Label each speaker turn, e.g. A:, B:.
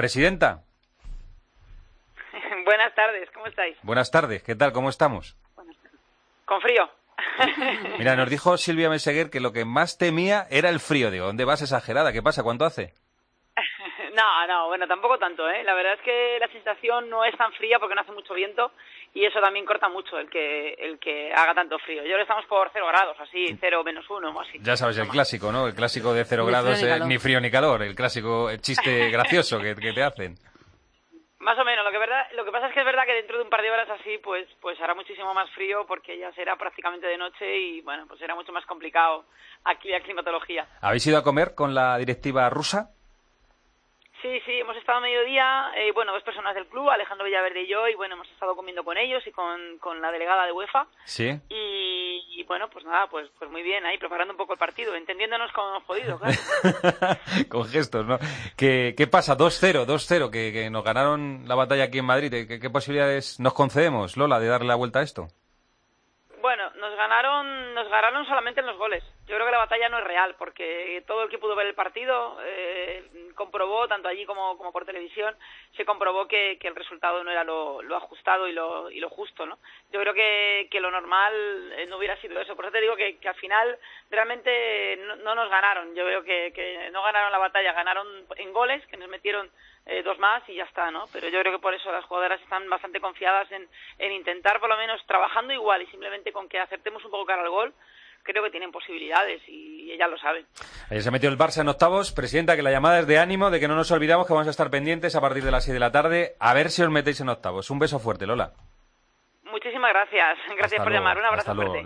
A: Presidenta.
B: Buenas tardes, ¿cómo estáis?
A: Buenas tardes, ¿qué tal? ¿Cómo estamos?
B: Con frío.
A: Mira, nos dijo Silvia Meseguer que lo que más temía era el frío. Digo, ¿dónde vas exagerada? ¿Qué pasa? ¿Cuánto hace?
B: No, bueno, tampoco tanto, ¿eh? La verdad es que la sensación no es tan fría porque no hace mucho viento y eso también corta mucho el que haga tanto frío. Yo ahora estamos por 0 grados, así, 0 menos 1 o así.
A: Ya sabes, el clásico, ¿no? El clásico de 0 grados, ni frío ni calor. El clásico chiste gracioso que te hacen.
B: Más o menos, lo que pasa es que es verdad que dentro de un par de horas así, pues hará muchísimo más frío porque ya será prácticamente de noche y, bueno, pues será mucho más complicado aquí la climatología.
A: ¿Habéis ido a comer con la directiva rusa?
B: Sí, hemos estado a mediodía, 2 personas del club, Alejandro Villaverde y yo, y bueno, hemos estado comiendo con ellos y con la delegada de UEFA.
A: Sí.
B: Y bueno, pues nada, pues muy bien, ahí preparando un poco el partido, entendiéndonos como hemos podido, claro.
A: Con gestos, ¿no? ¿Qué pasa? 2-0, que nos ganaron la batalla aquí en Madrid. ¿Qué posibilidades nos concedemos, Lola, de darle la vuelta a esto?
B: Bueno, nos ganaron solamente en los goles. Yo creo que la batalla no es real, porque todo el que pudo ver el partido comprobó, tanto allí como por televisión, se comprobó que el resultado no era lo ajustado y lo justo, ¿no? Yo creo que lo normal no hubiera sido eso. Por eso te digo que al final realmente no nos ganaron. Yo veo que no ganaron la batalla, ganaron en goles, que nos metieron 2 más y ya está, ¿no? Pero yo creo que por eso las jugadoras están bastante confiadas en intentar, por lo menos, trabajando igual y simplemente con que acertemos un poco cara al gol, creo que tienen posibilidades y ellas lo saben.
A: Ayer se metió el Barça en octavos. Presidenta, que la llamada es de ánimo, de que no nos olvidamos, que vamos a estar pendientes a partir de las 6 de la tarde. A ver si os metéis en octavos. Un beso fuerte, Lola.
B: Muchísimas gracias. Gracias por llamar. Un abrazo fuerte.